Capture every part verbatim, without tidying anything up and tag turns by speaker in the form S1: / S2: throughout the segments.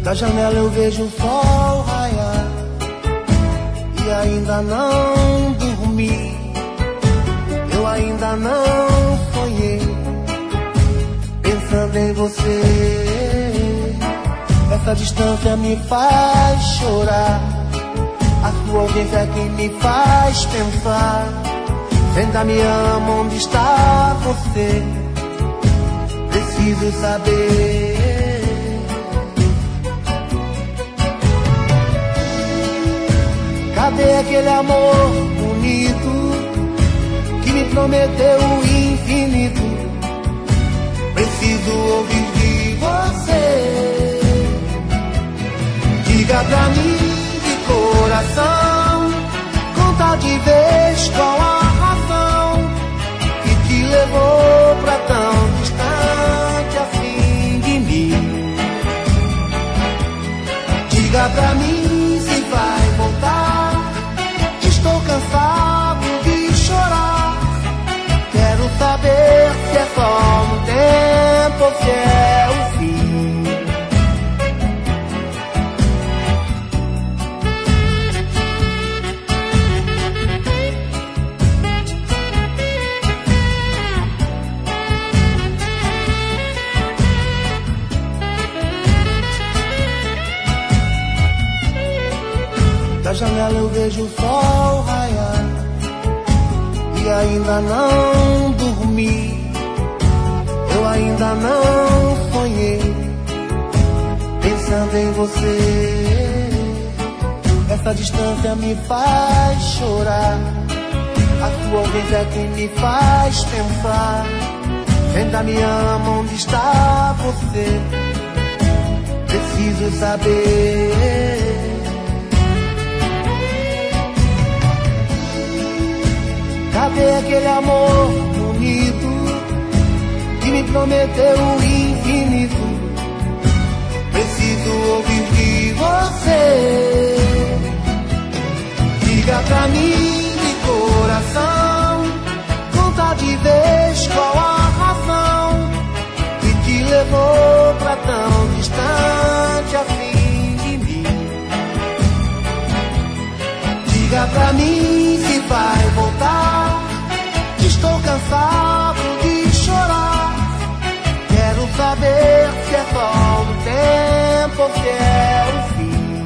S1: Da janela eu vejo o sol raiar e ainda não dormi, eu ainda não sonhei, pensando em você. Essa distância me faz chorar, a sua ausência é quem me faz pensar. Você ainda me ama, onde está você? Preciso saber. Cadê aquele amor bonito que me prometeu o infinito? Preciso ouvir de você. Diga pra mim de coração, conta de vez qual a razão que te levou pra tão distante assim de mim. Diga pra mim se vai voltar. Estou cansado de chorar. Quero saber se é só no tempo ou se é o fim. Da janela eu vejo o sol raiar e ainda não dormi, eu ainda não sonhei, pensando em você. Essa distância me faz chorar, a sua ausência é quem me faz pensar. Você ainda me ama, onde está você? Preciso saber. Cadê aquele amor bonito que me prometeu o infinito? Preciso ouvir de você. Diga pra mim de coração, conta de vez qual a razão que te levou pra tão distante assim de mim. Diga pra mim se vai voltar. Estou cansado de chorar. Quero saber se é só o tempo ou se é o fim.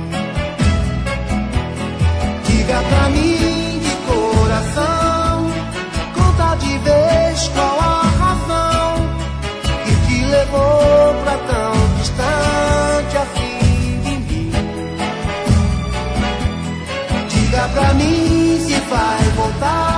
S1: Diga pra mim de coração, conta de vez qual a razão que te levou pra tão distante assim de mim. Diga pra mim se vai voltar.